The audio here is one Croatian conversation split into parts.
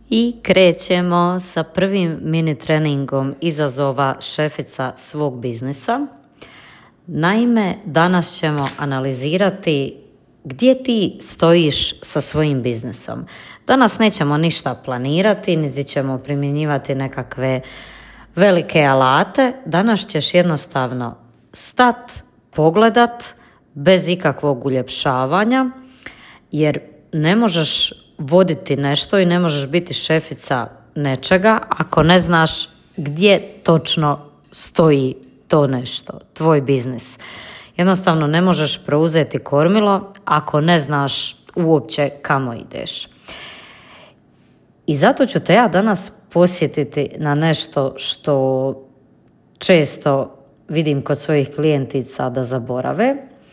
I krećemo sa prvim mini treningom izazova šefica svog biznisa. Naime, danas ćemo analizirati gdje ti stojiš sa svojim biznisom. Danas nećemo ništa planirati, niti ćemo primjenjivati nekakve velike alate. Danas ćeš jednostavno stat, pogledat, bez ikakvog uljepšavanja, jer ne možeš voditi nešto i ne možeš biti šefica nečega ako ne znaš gdje točno stoji to nešto, tvoj biznis. Jednostavno ne možeš preuzeti kormilo ako ne znaš uopće kamo ideš. I zato ću te ja danas posjetiti na nešto što često vidim kod svojih klijentica da zaborave.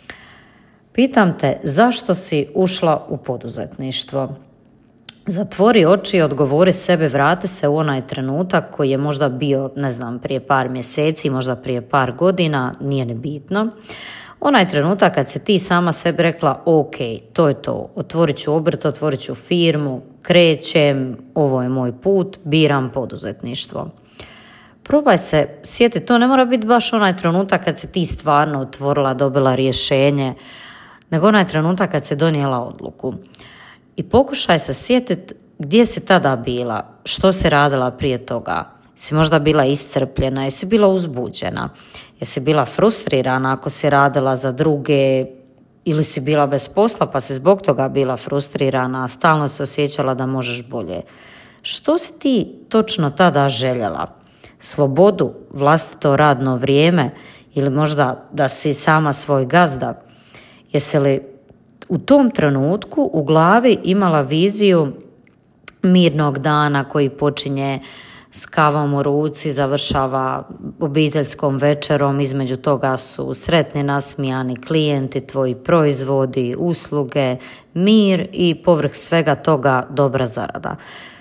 Pitam te, zašto si ušla u poduzetništvo? Zatvori oči i odgovori sebi, vrati se u onaj trenutak koji je možda bio, prije par mjeseci, možda prije par godina, nije ni bitno. Onaj trenutak kad si ti sama sebi rekla, ok, to je to, otvorit ću obrt, otvorit ću firmu, krećem, ovo je moj put, biram poduzetništvo. Probaj se sjetiti, to ne mora biti baš onaj trenutak kad si ti stvarno otvorila, dobila rješenje, nego onaj trenutak kad si donijela odluku. I pokušaj se sjetiti gdje si tada bila, što si radila prije toga. Jesi možda bila iscrpljena, jesi bila uzbuđena, jesi bila frustrirana ako si radila za druge ili si bila bez posla pa si zbog toga bila frustrirana, a stalno se osjećala da možeš bolje. Što si ti točno tada željela? Slobodu, vlastito radno vrijeme ili možda da si sama svoj gazda? Jesi li u tom trenutku u glavi imala viziju mirnog dana koji počinje s kavom u ruci, završava obiteljskom večerom, između toga su sretni, nasmijani klijenti, tvoji proizvodi, usluge, mir i povrh svega toga dobra zarada.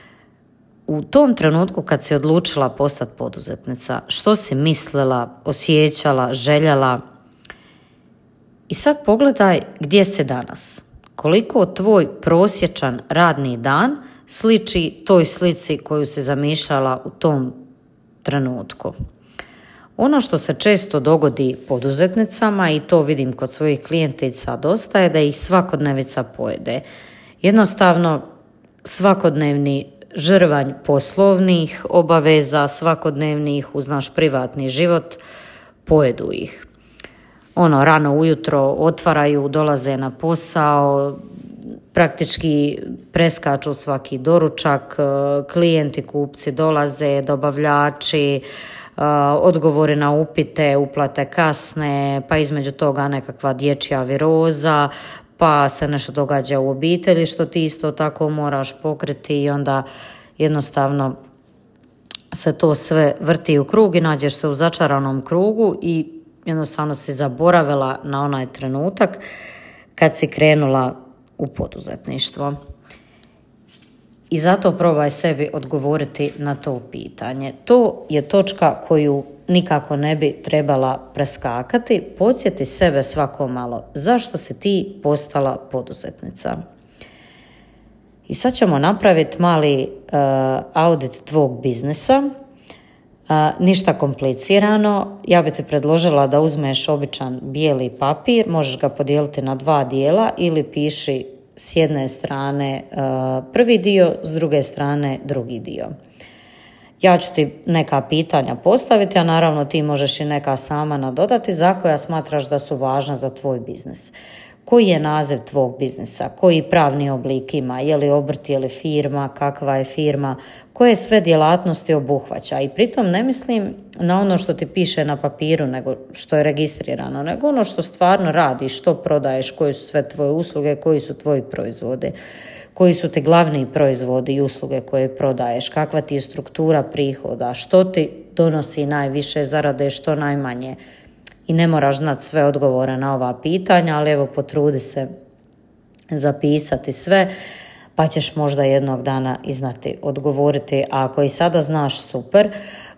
U tom trenutku kad si odlučila postati poduzetnica, što si mislila, osjećala, željela? I sad pogledaj gdje si danas. Koliko tvoj prosječan radni dan sliči toj slici koju si zamišljala u tom trenutku. Ono što se često dogodi poduzetnicama, i to vidim kod svojih klijentica dosta, je da ih svakodnevica pojede. Jednostavno svakodnevni žrvanj poslovnih obaveza, svakodnevnih uz naš privatni život pojedu ih. Rano ujutro otvaraju, dolaze na posao, praktički preskaču svaki doručak, klijenti, kupci dolaze, dobavljači, odgovori na upite, uplate kasne, pa između toga nekakva dječja viroza, pa se nešto događa u obitelji što ti isto tako moraš pokriti i onda jednostavno se to sve vrti u krug i nađeš se u začaranom krugu i jednostavno si zaboravila na onaj trenutak kad si krenula u poduzetništvo. I zato probaj sebi odgovoriti na to pitanje. To je točka koju nikako ne bi trebala preskakati. Podsjeti sebe svako malo. Zašto si ti postala poduzetnica? I sad ćemo napraviti mali audit tvog biznisa. Ništa komplicirano. Ja bi ti predložila da uzmeš običan bijeli papir, možeš ga podijeliti na 2 dijela ili piši s jedne strane prvi dio, s druge strane drugi dio. Ja ću ti neka pitanja postaviti, a naravno ti možeš i neka sama nadodati za koja smatraš da su važna za tvoj biznis. Koji je naziv tvog biznisa? Koji pravni oblik ima? Je li obrt, je li firma? Kakva je firma? Koje sve djelatnosti obuhvaća? I pritom ne mislim na ono što ti piše na papiru, nego što je registrirano, nego ono što stvarno radiš, što prodaješ, koje su sve tvoje usluge, koji su tvoji proizvodi, koji su ti glavni proizvodi i usluge koje prodaješ, kakva ti je struktura prihoda, što ti donosi najviše zarade, što najmanje. I ne moraš znati sve odgovore na ova pitanja, ali evo potrudi se zapisati sve, pa ćeš možda jednog dana i znati odgovoriti. A ako i sada znaš, super,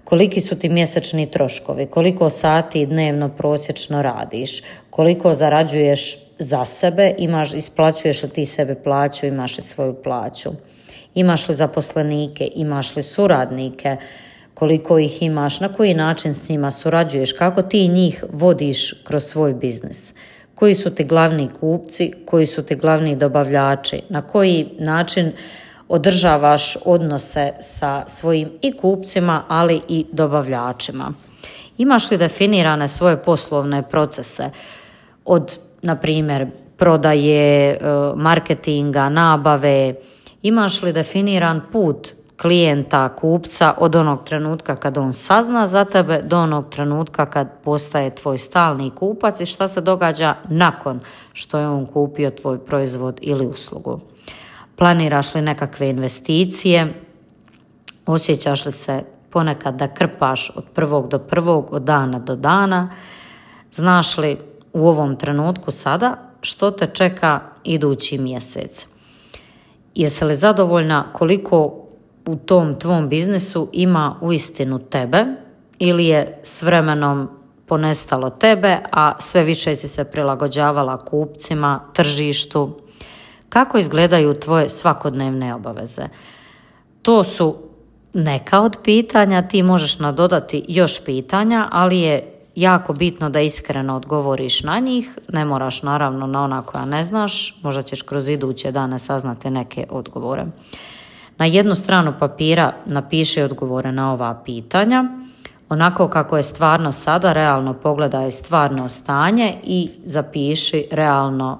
koliki su ti mjesečni troškovi, koliko sati dnevno prosječno radiš, koliko zarađuješ za sebe, isplaćuješ li ti sebe plaću, imaš li svoju plaću, imaš li zaposlenike, imaš li suradnike, koliko ih imaš, na koji način s njima surađuješ, kako ti njih vodiš kroz svoj biznis, koji su ti glavni kupci, koji su ti glavni dobavljači, na koji način održavaš odnose sa svojim i kupcima, ali i dobavljačima. Imaš li definirane svoje poslovne procese od, na primjer, prodaje, marketinga, nabave, imaš li definiran put klijenta, kupca od onog trenutka kad on sazna za tebe do onog trenutka kad postaje tvoj stalni kupac i šta se događa nakon što je on kupio tvoj proizvod ili uslugu. Planiraš li nekakve investicije, osjećaš li se ponekad da krpaš od prvog do prvog, od dana do dana, znaš li u ovom trenutku sada što te čeka idući mjesec. Jesi li zadovoljna koliko u tom tvom biznisu ima uistinu tebe ili je s vremenom ponestalo tebe, a sve više si se prilagođavala kupcima, tržištu? Kako izgledaju tvoje svakodnevne obaveze? To su neka od pitanja, ti možeš nadodati još pitanja, ali je jako bitno da iskreno odgovoriš na njih. Ne moraš naravno na ona koja ne znaš, možda ćeš kroz iduće dane saznati neke odgovore. Na jednu stranu papira napiši odgovore na ova pitanja, onako kako je stvarno sada, realno pogledaj stvarno stanje i zapiši realno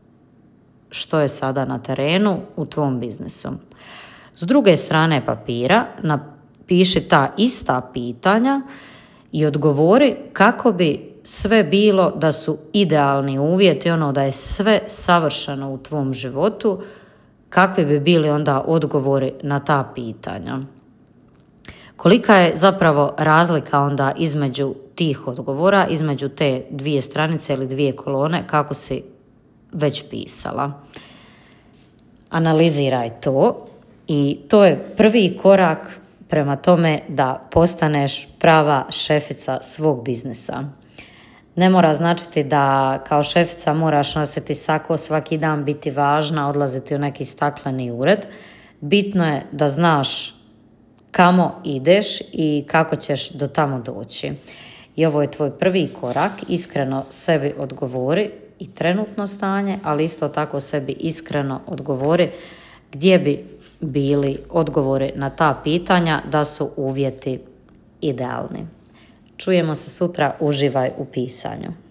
što je sada na terenu u tvom biznisu. S druge strane papira napiši ta ista pitanja i odgovori kako bi sve bilo da su idealni uvjeti, da je sve savršeno u tvom životu, kakvi bi bili onda odgovori na ta pitanja. Kolika je zapravo razlika onda između tih odgovora, između te 2 stranice ili 2 kolone, kako si već pisala. Analiziraj to i to je prvi korak prema tome da postaneš prava šefica svog biznisa. Ne mora značiti da kao šefica moraš nositi sako svaki dan, biti važna, odlaziti u neki stakleni ured. Bitno je da znaš kamo ideš i kako ćeš do tamo doći. I ovo je tvoj prvi korak, iskreno sebi odgovori i trenutno stanje, ali isto tako sebi iskreno odgovori gdje bi bili odgovori na ta pitanja da su uvjeti idealni. Čujemo se sutra, uživaj u pisanju.